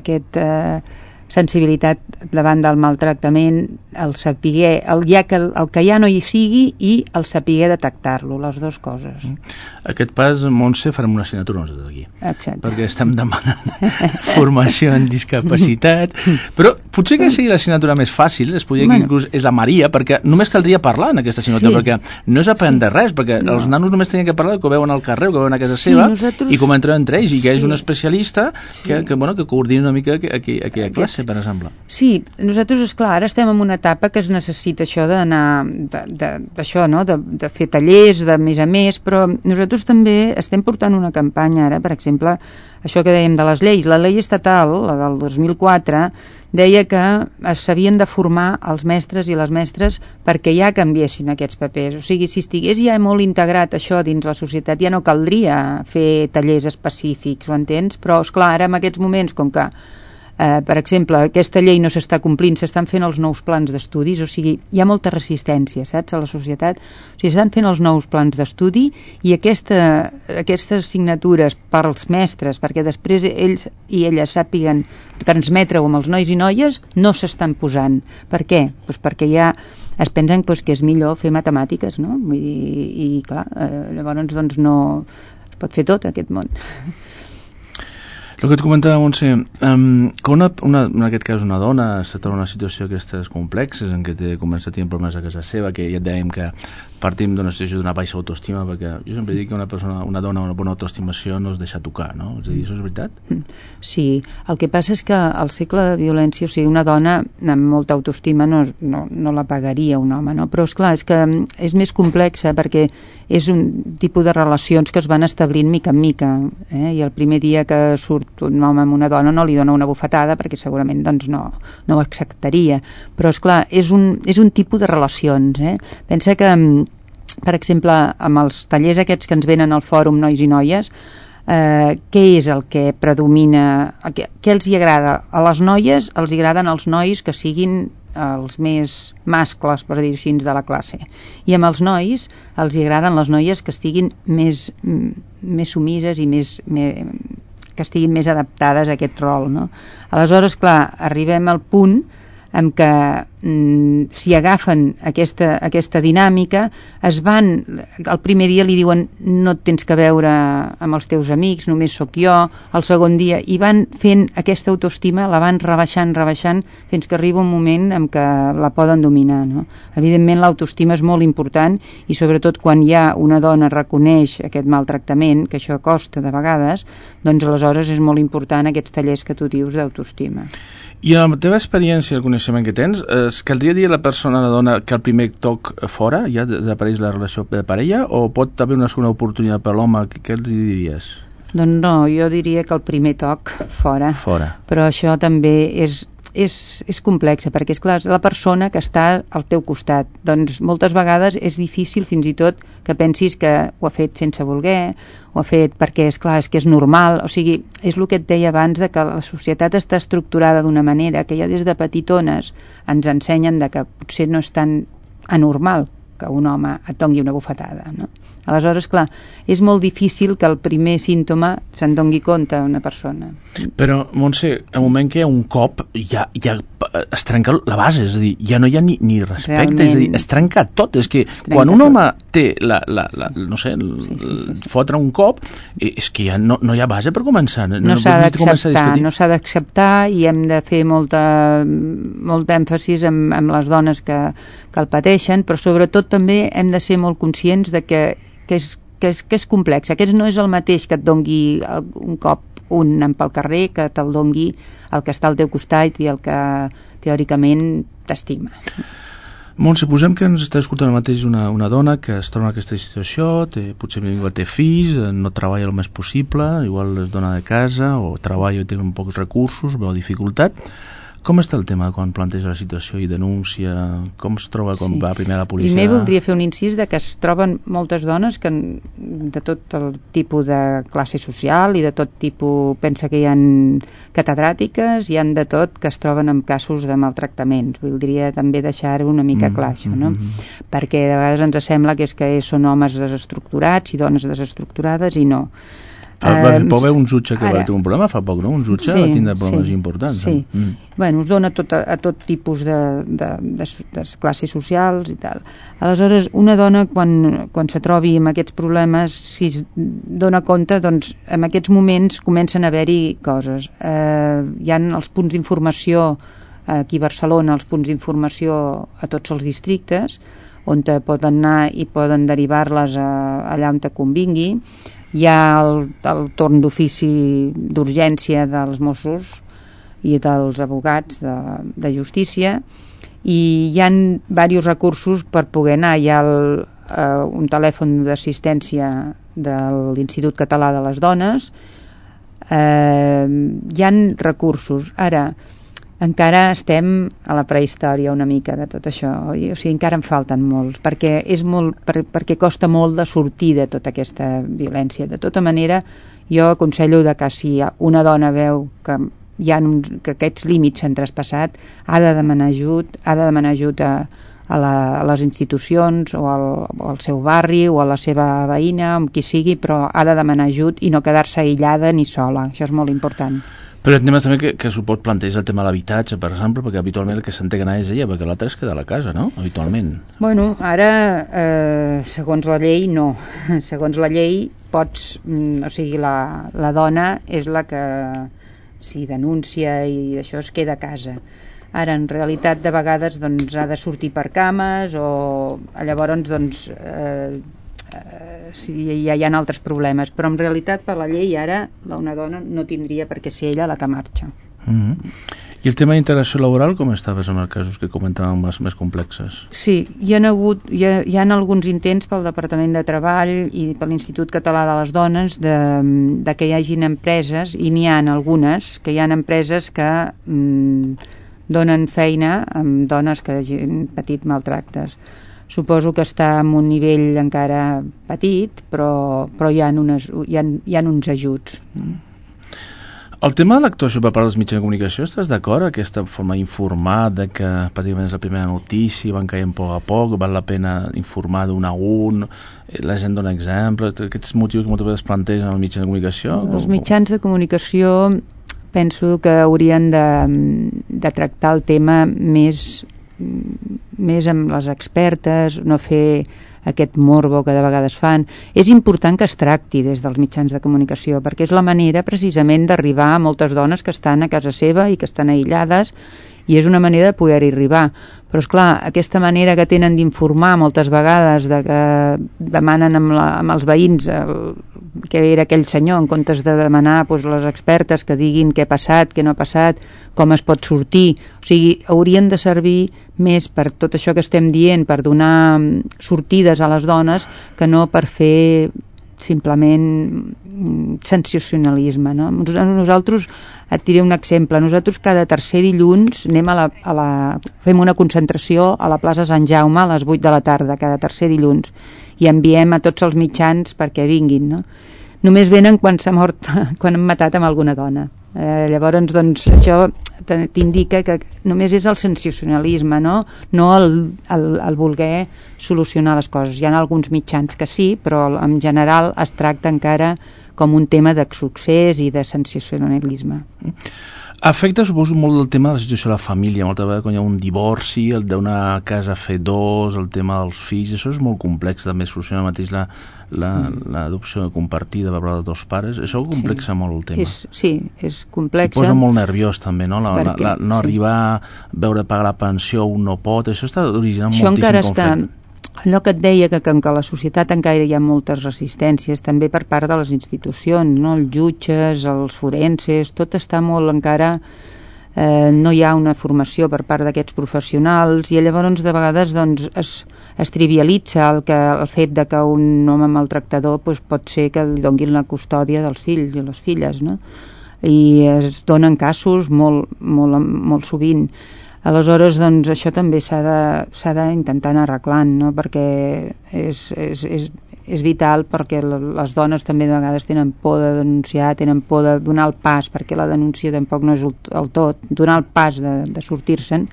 sensibilitat davant del maltractament, el saber, el que ja no hi sigui i el saber detectar-lo, les dues coses. Aquest pas, Montse, farem una assignatura nosaltres aquí. Exacte. Perquè estem demanant formació en discapacitat, però potser que sigui l'assignatura més fàcil, es podria que inclús és la Maria, perquè només caldria parlar en aquesta assignatura, perquè no és aprendre res, perquè els nanos només tenien que parlar que ho veuen al carrer, que ho veuen a casa seva, i com entren entre ells, i que és un especialista que coordina una mica aquella classe, per exemple. Sí, nosaltres, esclar, ara estem en una etapa que es necessita això d'anar, d'això, no?, de fer tallers, de més a més, però nosaltres també estem portant una campanya ara, per exemple, això que dèiem de les lleis. La llei estatal, la del 2004, deia que s'havien de formar els mestres i les mestres perquè ja canviessin aquests papers. O sigui, si estigués ja molt integrat això dins la societat, ja no caldria fer tallers específics, ho entens? Però, esclar, ara en aquests moments, com que per exemple, aquesta llei no s'està complint, s'estan fent els nous plans d'estudis, o sigui, hi ha molta resistència, saps, a la societat. O sigui, s'estan fent els nous plans d'estudi i aquestes signatures pels mestres, perquè després ells i elles sàpiguen transmetre-ho amb els nois i noies, no s'estan posant. Per què? Doncs perquè ja es pensen que és millor fer matemàtiques, no? Vull dir, i clar, llavors doncs no es pot fer tot aquest món. El que et comentava, Montse, que en aquest cas una dona se troba en una situació d'aquestes complexes en què comença a tenir problemes a casa seva, que ja et dèiem que partim d'una situació d'una baixa autoestima, perquè jo sempre dic que una dona amb una bona autoestimació no es deixa tocar, no? És a dir, això és veritat? Sí, el que passa és que al segle de violència, o sigui, una dona amb molta autoestima no la pagaria un home, no? Però esclar, és que és més complexa perquè és un tipus de relacions que es van establint mica en mica, i el primer dia que surt un home amb una dona no li dona una bufetada perquè segurament doncs no ho acceptaria, però esclar, és un tipus de relacions, Pensa que per exemple, amb els tallers aquests que ens venen al fòrum Nois i Noies, què és el que predomina, què els hi agrada? A les noies els hi agraden els nois que siguin els més mascles, per dir-ho així, de la classe, i amb els nois els hi agraden les noies que estiguin més sumises i que estiguin més adaptades a aquest rol, no? Aleshores, clar, arribem al punt en què si agafen aquesta dinàmica, el primer dia li diuen no et tens que veure amb els teus amics, només sóc jo, el segon dia, i van fent aquesta autoestima, la van rebaixant fins que arriba un moment en què la poden dominar, no? Evidentment l'autoestima és molt important, i sobretot quan hi ha una dona reconeix aquest maltractament, que això costa de vegades, doncs aleshores és molt important aquests tallers que tu dius d'autoestima. I en la teva experiència, el coneixement que tens, és que el dia a dia la persona, la dona, que el primer toc fora ja desapareix la relació de parella, o pot haver una segona oportunitat per l'home? Què els diries? Doncs no, jo diria que el primer toc fora. Però això també és complexa, perquè és clar, és la persona que està al teu costat. Doncs moltes vegades és difícil fins i tot que pensis que ho ha fet sense voler, ho ha fet perquè és clar, és que és normal, o sigui, és el que et deia abans, de que la societat està estructurada d'una manera que ja des de petitones ens ensenyen de que potser no és tan anormal que un home et doni una bufetada, no? Aleshores, clar, és molt difícil que el primer símptoma se'n doni compte a una persona. Però, Montse, al moment que hi ha un cop, ja es trenca la base, és a dir, ja no hi ha ni respecte, realment, és a dir, es trenca tot. És que quan un home té no sé, fotre un cop, és que ja no hi ha base per començar. No s'ha d'acceptar, i hem de fer molt èmfasis amb les dones que el pateixen, però sobretot també hem de ser molt conscients de que és complex. Aquest no és el mateix que et dongui un cop un anant pel carrer, que te'l dongui el que està al teu costat i el que teòricament t'estima. Montse, suposem que ens està escoltant mateix una dona que es troba en aquesta situació, potser igual té fills, no treballa el més possible, igual és dona de casa o treballa i té pocs recursos, veu dificultat. Com està el tema quan planteja la situació i denuncia? Com es troba quan va primer a la policia? Primer voldria fer un incís de que es troben moltes dones de tot el tipus de classe social i de tot tipus, pensa que hi ha catedràtiques, hi ha de tot, que es troben en casos de maltractaments. Voldria també deixar-ho una mica clar, això, no? Perquè de vegades ens sembla que són homes desestructurats i dones desestructurades, i no. Pot haver un jutge que va tenir un problema fa poc, no? Un jutge va tindre problemes importants. Sí, bueno, es dona a tot tipus de classes socials i tal. Aleshores, una dona quan se trobi amb aquests problemes, si es dona compte, doncs en aquests moments comencen a haver-hi coses. Hi ha els punts d'informació aquí a Barcelona, els punts d'informació a tots els districtes, on poden anar i poden derivar-les allà on te convingui. Hi ha el torn d'ofici d'urgència dels Mossos i dels advocats de justícia, i hi ha diversos recursos per poder anar. Hi ha un telèfon d'assistència de l'Institut Català de les Dones. Hi ha recursos. Ara, encara estem a la prehistòria una mica de tot això, oi? O sigui, encara en falten molts, perquè costa molt de sortir de tota aquesta violència. De tota manera, jo aconsello que si una dona veu que aquests límits s'han traspassat, ha de demanar ajut a les institucions o al seu barri o a la seva veïna, amb qui sigui, però ha de demanar ajut i no quedar-se aïllada ni sola. Això és molt important. Però el tema també que s'ho pot plantejar el tema de l'habitatge, per exemple, perquè habitualment el que s'entén que és ella, perquè l'altre es queda a la casa, no? Habitualment. Bueno, ara, segons la llei, no. Segons la llei, o sigui, la dona és la que, si denuncia i això, es queda a casa. Ara, en realitat, de vegades, doncs, ha de sortir per cames, o llavors, doncs, ja hi ha altres problemes, però en realitat per la llei ara una dona no tindria per què ser ella la que marxa. I el tema d'integració laboral com estaves en els casos que comentàvem més complexes? Sí, hi ha alguns intents pel Departament de Treball i per l'Institut Català de les Dones de que hi hagin empreses, i n'hi ha algunes, que hi ha empreses que donen feina amb dones que hagin patit maltractes. suposo que està en un nivell encara petit, però hi ha uns ajuts. El tema de l'actuació per part dels mitjans de comunicació, estàs d'acord? Aquesta forma d'informar de que pràcticament és la primera notícia, van caient a poc, val la pena informar d'un a un, la gent dona exemples, aquests motius que moltes vegades plantegen els mitjans de comunicació? Els mitjans de comunicació penso que haurien de tractar el tema més amb les expertes, no fer aquest morbo que de vegades fan. És important que es tracti des dels mitjans de comunicació, perquè és la manera precisament d'arribar a moltes dones que estan a casa seva i que estan aïllades, i és una manera de poder-hi arribar. Però, esclar, aquesta manera que tenen d'informar moltes vegades, de que demanen amb els veïns que era aquell senyor, en comptes de demanar les expertes que diguin què ha passat, què no ha passat, com es pot sortir. O sigui, haurien de servir més per tot això que estem dient, per donar sortides a les dones, que no per fer simplement sensacionalisme, no? Nosaltres, et diré un exemple, nosaltres cada tercer dilluns anem fem una concentració a la plaça Sant Jaume a les 8 de la tarda, cada tercer dilluns, i enviem a tots els mitjans perquè vinguin, no? Només venen quan s'ha mort, quan han matat amb alguna dona. Llavors, doncs, això t'indica que només és el sensacionalisme, no el voler solucionar les coses. Hi ha alguns mitjans que sí, però en general es tracta encara com un tema de succés i de sensacionalisme. Afecta, suposo, molt el tema de la situació de la família, moltes vegades quan hi ha un divorci, el d'una casa fer dos, el tema dels fills, això és molt complex també, solucionar mateix l'adopció compartida per part dels dos pares, això complexa molt el tema. Sí, és complexa. Posa molt nerviós també, no? No arribar a veure pagar la pensió, un no pot, això està originant moltíssim conflicte. Allò que et deia, que a la societat encara hi ha moltes resistències, també per part de les institucions, no? Els jutges, els forenses, tot està molt encara... no hi ha una formació per part d'aquests professionals, i llavors de vegades doncs, es trivialitza el fet de que un home maltractador pot ser que li donguin la custòdia dels fills i les filles, no? I es donen casos molt sovint. Aleshores, doncs, això també s'ha d'intentar anar arreglant, no? Perquè és vital, perquè les dones també de vegades tenen por de denunciar, tenen por de donar el pas, perquè la denúncia tampoc no és el tot, donar el pas de sortir-se'n,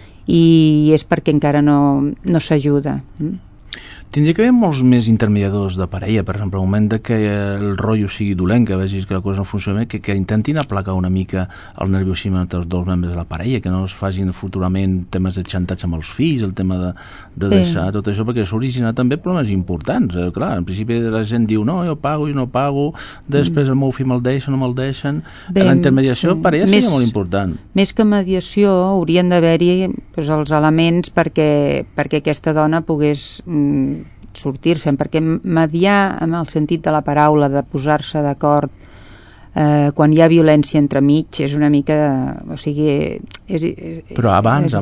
i és perquè encara no s'ajuda. Tindria que haver molts més intermediadors de parella, per exemple, al moment de que el rotllo sigui dolent, que vegis que la cosa no funciona bé, que intentin aplacar una mica el nerviosisme entre els dos membres de la parella, que no es facin futurament temes de xantatge amb els fills, el tema de deixar tot això, perquè s'origina també problemes importants. Clar, en principi la gent diu no, jo no pago, després el meu fill me'l deixa, no me'l deixen. La intermediació de parella seria molt important. Més que mediació, haurien d'haver-hi els elements perquè aquesta dona pogués sortir-se'n, perquè mediar en el sentit de la paraula, de posar-se d'acord quan hi ha violència entremig, és una mica... O sigui... Però abans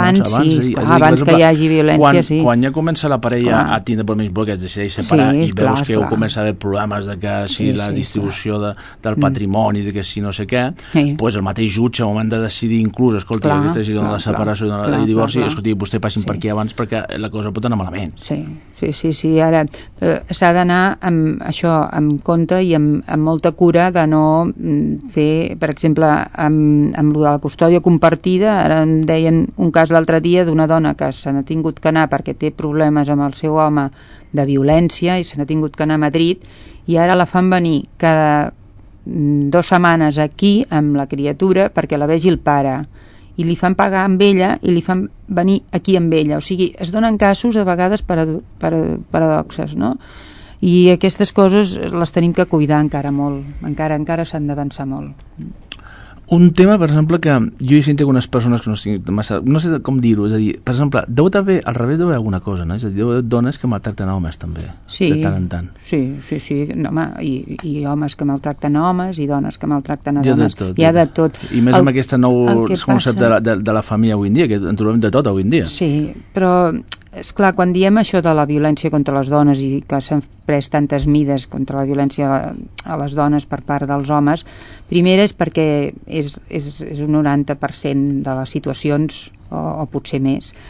que hi hagi violència, sí. Quan ja comença la parella a tindre problemes que es decideix separar, i veus que comença a haver problemes de que si la distribució del patrimoni, de que si no sé què, doncs el mateix jutge, al moment de decidir inclús, escolta, aquesta és la separació i el divorci, escolta, vostè passin per aquí abans perquè la cosa pot anar malament. Sí, ara s'ha d'anar amb això, amb compte i amb molta cura de no fer, per exemple, amb el de la custòdia compartida. Ara em deien un cas l'altre dia d'una dona que se n'ha tingut que anar perquè té problemes amb el seu home de violència i se n'ha tingut que anar a Madrid, i ara la fan venir cada 2 setmanes aquí amb la criatura perquè la vegi el pare, i li fan pagar amb ella i li fan venir aquí amb ella. O sigui, es donen casos a vegades paradoxes, no? I aquestes coses les tenim que cuidar encara molt, encara s'han d'avançar molt. Un tema, per exemple, que jo he sentit algunes persones que no sé com dir-ho, és a dir, per exemple, al revés deu haver alguna cosa, no? És a dir, deu haver dones que maltracten homes també, de tant en tant. Sí, no, home, i homes que maltracten homes i dones que maltracten a dones. Hi ha de tot. I més amb aquest nou concepte de la família avui en dia, que en trobem de tot avui en dia. Sí, però esclar, quan diem això de la violència contra les dones i que s'han pres tantes mides contra la violència a les dones per part dels homes, primer és perquè és un 90% de les situacions, o potser més,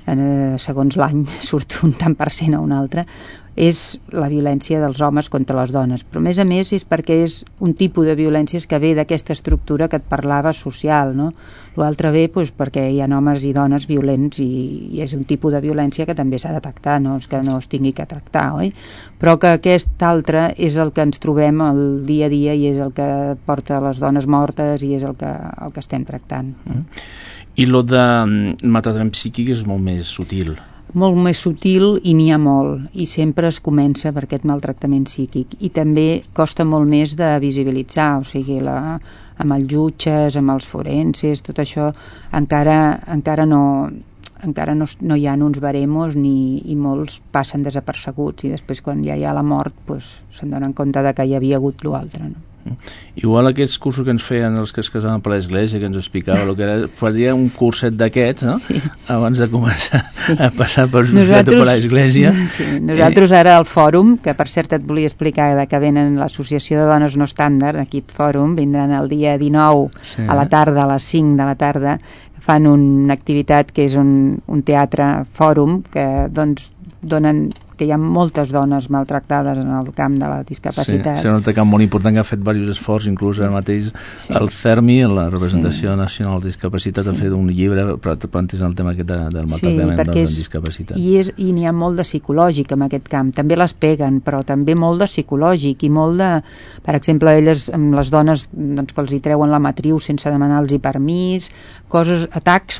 segons l'any surt un tant per cent o un altre, és la violència dels homes contra les dones, però a més és perquè és un tipus de violències que ve d'aquesta estructura que et parlava social, no? L'altre ve perquè hi ha homes i dones violents i és un tipus de violència que també s'ha de tractar, no és que no es tingui que tractar, oi? Però que aquest altre és el que ens trobem el dia a dia i és el que porta les dones mortes i és el que estem tractant. I lo de maltractament psíquic és molt més sutil. Molt més sutil i n'hi ha molt, i sempre es comença per aquest maltractament psíquic, i també costa molt més de visibilitzar, o sigui, amb els jutges, amb els forenses, tot això encara no hi ha uns baremos i molts passen desapercebuts i després quan ja hi ha la mort se'n donen compte de que hi havia hagut l'altre, no? Igual aquests cursos que ens feien els que es casaven per l'església, que ens explicava el que era, faria un curset d'aquests, no? Sí. Abans de començar a passar per l'església. Sí. Nosaltres ara al fòrum, que per cert et volia explicar que venen l'Associació de Dones No Estàndard, aquí al fòrum, vindran el dia 19 a la tarda, a les 5 de la tarda, fan una activitat que és un teatre fòrum que donen que hi ha moltes dones maltractades en el camp de la discapacitat. Sí, un camp molt important que ha fet diversos esforços, inclús ara mateix el CERMI, la representació nacional de discapacitat, ha fet un llibre plantejant el tema aquest del maltractament de discapacitat. I n'hi ha molt de psicològic en aquest camp, també les peguen, però també molt de psicològic i molt de, per exemple, elles amb les dones que els hi treuen la matriu sense demanar-los permís, atacs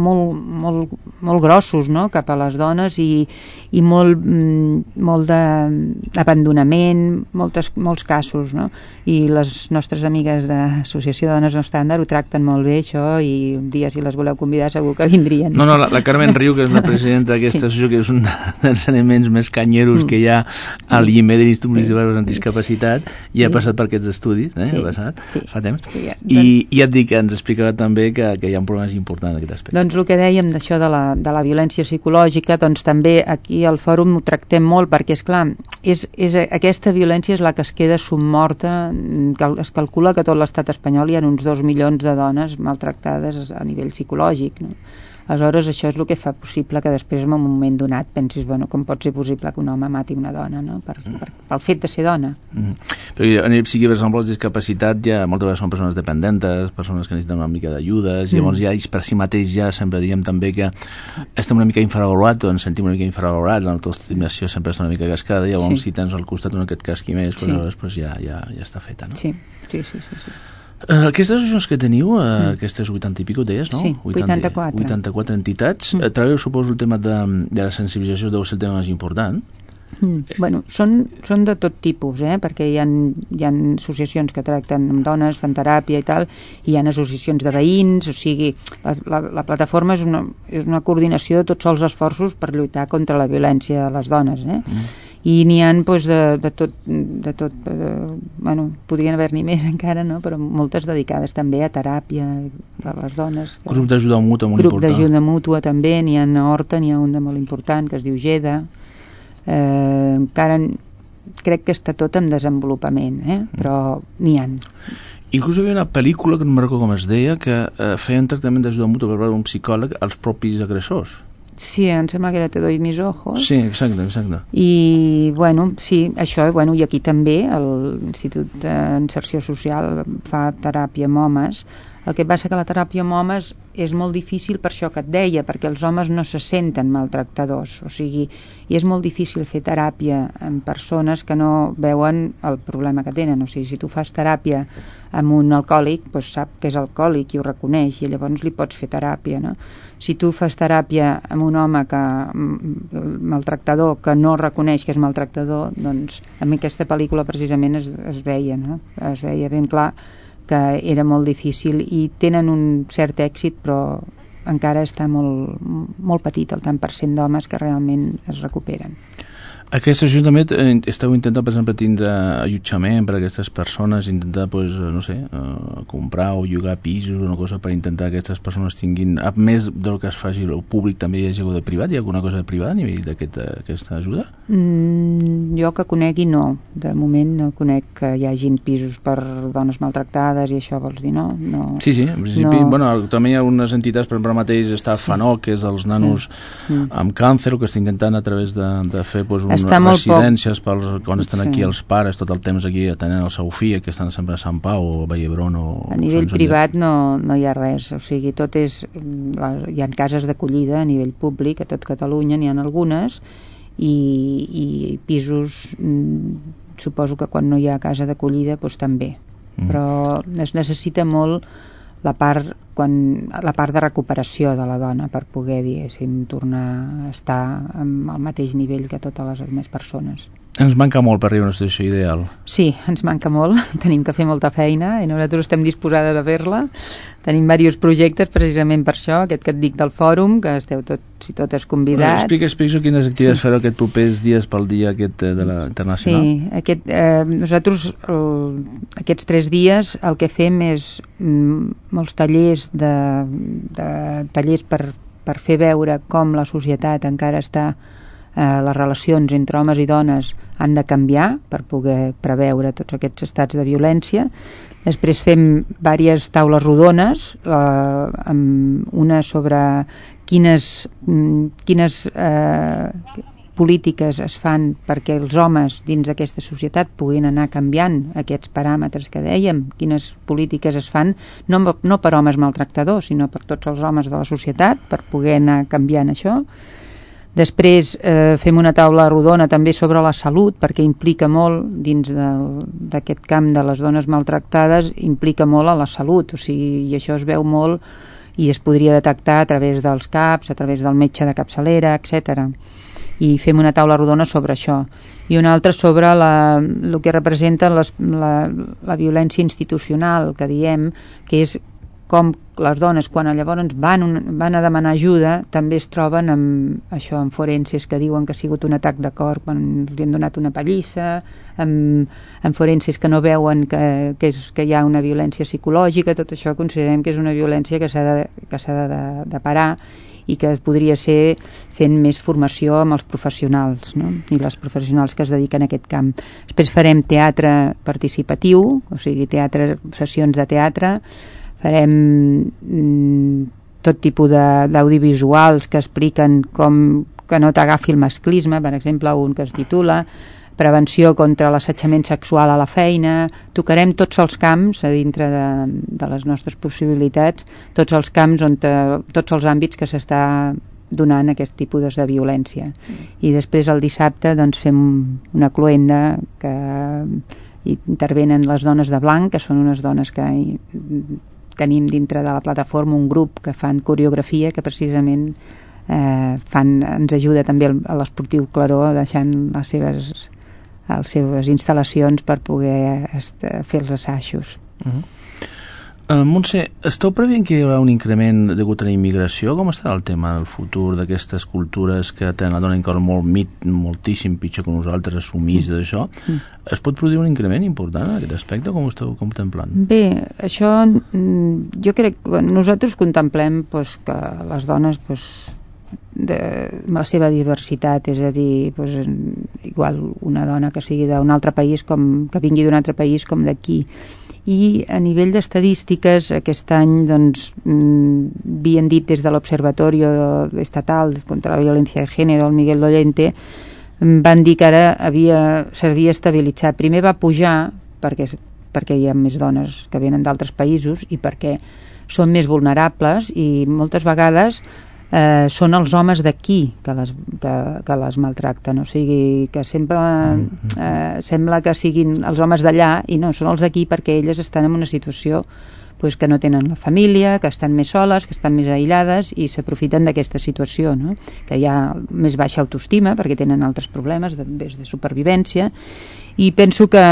molt grossos, no?, cap a les dones i molt d'abandonament, molts casos, no? I les nostres amigues de l'Associació de Dones No Estàndard ho tracten molt bé, això, i un dia, si les voleu convidar, segur que vindrien. No, la Carmen Riu, que és la presidenta d'aquesta associació, que és un dels elements més canyeros que hi ha a l'IME de l'Institut Municipal de Discapacitat, i ha passat per aquests estudis, ha passat, fa temps, i ja et dic que ens explicava també que hi ha un problema important en aquest aspecte. Doncs el que dèiem d'això de la violència psicològica, doncs també aquí al fòrum ho tractem molt, perquè esclar, aquesta violència és la que es queda submorta, que es calcula que a tot l'estat espanyol hi ha uns 2 milions de dones maltractades a nivell psicològic, no? Aleshores això és el que fa possible que després en un moment donat pensis, bueno, com pot ser possible que un home mati una dona, no? Pel fet de ser dona. Però a nivell psíquic, per exemple, la discapacitat ja moltes vegades són persones dependentes, persones que necessiten una mica d'ajudes, llavors ja ells per si mateix ja sempre diem també que estem una mica infravalorat, o ens sentim una mica infravalorat, l'autoestimació sempre està una mica cascada, i llavors si tens al costat un que et casqui més, doncs ja està feta, no? Sí. Aquestes associacions que teniu, aquestes 80 i pico deies, no? Sí, 84. 84 entitats. Treballeu, suposo, el tema de la sensibilització deu ser el tema més important. Bueno, són de tot tipus, perquè hi ha associacions que tracten amb dones, fan teràpia i tal, i hi ha associacions de veïns, o sigui, la plataforma és una coordinació de tots els esforços per lluitar contra la violència de les dones, i n'hi ha de tot, bueno, podrien haver-n'hi més encara, no? Però moltes dedicades també a teràpia per les dones. Grup d'ajuda mútua molt important. Grup d'ajuda mútua també, n'hi ha a Horta, n'hi ha un de molt important que es diu GEDA. Encara crec que està tot en desenvolupament, però n'hi ha. Inclús hi havia una pel·lícula, que no me'n recordo com es deia, que feia un tractament d'ajuda mútua per part d'un psicòleg als propis agressors. Sí, em sembla que era Te doy mis ojos. Sí, exacte. I, bueno, sí, això, i aquí també l'Institut d'Inserció Social fa teràpia amb homes. El que passa que la teràpia amb homes és molt difícil per això que et deia, perquè els homes no se senten maltractadors, o sigui, i és molt difícil fer teràpia amb persones que no veuen el problema que tenen, o sigui, si tu fas teràpia amb un alcohòlic, doncs sap que és alcohòlic i ho reconeix, i llavors li pots fer teràpia, no? Si tu fas teràpia amb un home maltractador que no reconeix que és maltractador, doncs en aquesta pel·lícula precisament es veia, no? Es veia ben clar que era molt difícil, i tenen un cert èxit, però encara està molt petit el tant per cent d'homes que realment es recuperen. Aquesta també esteu intentant, per exemple, tindre allotjament per a aquestes persones, intentar, comprar o llogar pisos o una cosa per intentar que aquestes persones tinguin, a més del que es faci el públic, també hi hagi de privat? Hi ha alguna cosa de privat a nivell d'aquesta ajuda? jo que conegui no, de moment no conec que hi hagin pisos per dones maltractades i això vols dir, no? Sí, en principi, també hi ha unes entitats, per exemple, mateix està FANOC, que és dels nanos amb càncer, que està intentant a través de fer unes residències quan estan aquí els pares, tot el temps aquí atenent el seu fill, que estan sempre a Sant Pau o a Vallhebron a nivell privat no hi ha res, o sigui, tot és hi ha cases d'acollida a nivell públic a tot Catalunya, n'hi ha algunes i pisos suposo que quan no hi ha casa d'acollida doncs també, però es necessita molt la part de recuperació de la dona per poder, diguéssim, tornar a estar al mateix nivell que totes les altres persones. Ens manca molt per arribar a una situació ideal. Sí, ens manca molt, tenim que fer molta feina i nosaltres estem disposades a fer-la. Tenim diversos projectes precisament per això, aquest que et dic del fòrum, que esteu tots i totes convidats. Explica quines activitats fareu aquests propers dies pel dia aquest de la internacional. Sí, nosaltres aquests 3 dies el que fem és molts tallers tallers per fer veure com la societat encara està les relacions entre homes i dones han de canviar per poder preveure tots aquests estats de violència. Després fem diverses taules rodones, una sobre quines polítiques es fan perquè els homes dins d'aquesta societat puguin anar canviant aquests paràmetres que dèiem, quines polítiques es fan no per homes maltractadors, sinó per tots els homes de la societat, per poder anar canviant això. Després fem una taula rodona també sobre la salut, perquè implica molt dins d'aquest camp de les dones maltractades, implica molt a la salut, o sigui, i això es veu molt i es podria detectar a través dels CAPs, a través del metge de capçalera, etc. I fem una taula rodona sobre això. I una altra sobre el que representa la violència institucional, que diem, que és com les dones, quan llavors van a demanar ajuda, també es troben amb això, amb forenses que diuen que ha sigut un atac de cor quan els han donat una pallissa, amb forenses que no veuen que hi ha una violència psicològica. Tot això considerem que és una violència que s'ha de parar i que podria ser fent més formació amb els professionals, no? I les professionals que es dediquen a aquest camp. Després farem teatre participatiu, o sigui, sessions de teatre, farem tot tipus d'audiovisuals que expliquen com que no t'agafi el masclisme, per exemple, un que es titula Prevenció contra l'assetjament sexual a la feina. Tocarem tots els camps a dintre de les nostres possibilitats, tots els camps tots els àmbits que s'està donant aquest tipus de violència. I després el dissabte doncs, fem una cloenda que intervenen les dones de blanc, que són unes dones que tenim dintre de la plataforma un grup que fan coreografia, que precisament ens ajuda també a l'Esportiu Claró, deixant les seves instal·lacions per poder fer els assajos. Montse, esteu preveient que hi haurà un increment degut a la immigració? Com estarà el tema del futur d'aquestes cultures que tenen la dona encara moltíssim pitjor que nosaltres, assumís d'això? Es pot produir un increment important en aquest aspecte? Com ho esteu contemplant? Bé, això jo crec que nosaltres contemplem que les dones amb la seva diversitat, és a dir, igual una dona que sigui d'un altre país, que vingui d'un altre país com d'aquí. I a nivell d'estadístiques, aquest any havien dit des de l'Observatorio Estatal contra la Violencia de Género, el Miguel Llorente, van dir que ara s'havia estabilitzat. Primer va pujar perquè hi ha més dones que venen d'altres països i perquè són més vulnerables i moltes vegades són els homes d'aquí que les maltracten, o sigui que sembla que siguin els homes d'allà i no, són els d'aquí perquè elles estan en una situació que no tenen la família, que estan més soles, que estan més aïllades i s'aprofiten d'aquesta situació, no? Que hi ha més baixa autoestima perquè tenen altres problemes de supervivència, i penso que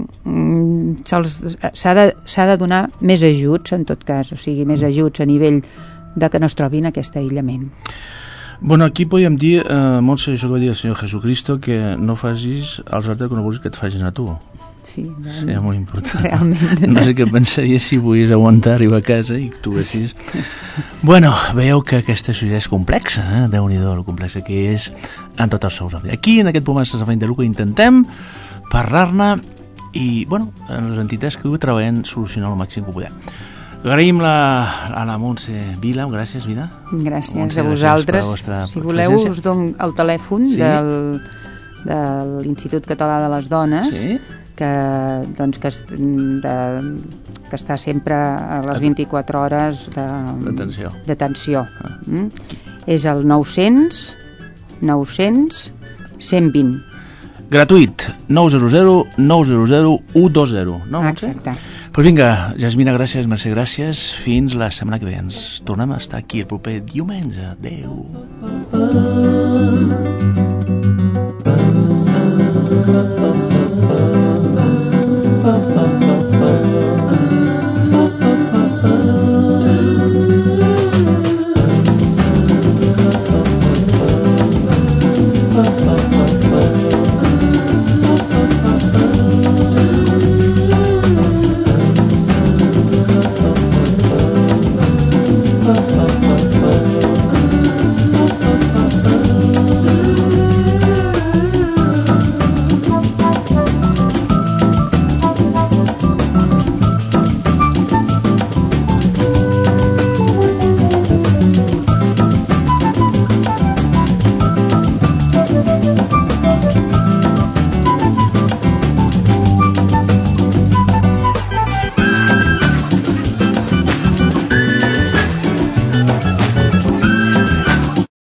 s'ha de donar més ajuts en tot cas, o sigui, més ajuts a nivell de que no es trobin aquest aïllament. Bueno, aquí podríem dir, Montse, això que va dir el Senyor Jesucristo, que no facis als altres que no vulguis que et facin a tu. fi, Sí, és molt important. realment. No sé què pensaria si volgués aguantar arribar a casa i actuessis. Bueno, veieu que aquesta societat és complexa, Déu-n'hi-do, el complexa que és en tots els seus àmbits. Aquí, en aquest programa Sense afany de lucre, intentem parlar-ne i, bueno, en les entitats que treballen solucionar el màxim que podem. Agraïm a la Montse Vila. Gràcies, Vida. Gràcies Montse, a vosaltres. gràcies per la vostra Si voleu, presència. us dono el telèfon Sí. de l'Institut Català de les Dones, Sí. que està sempre a les 24 hores d'atenció. És el 900 120. Gratuït, 900 900 120, no? Exacte. Pues vinga, Jasmina, gràcies, Mercè, gràcies. Fins la setmana que ve. Ens tornem a estar aquí el proper diumenge. Adéu.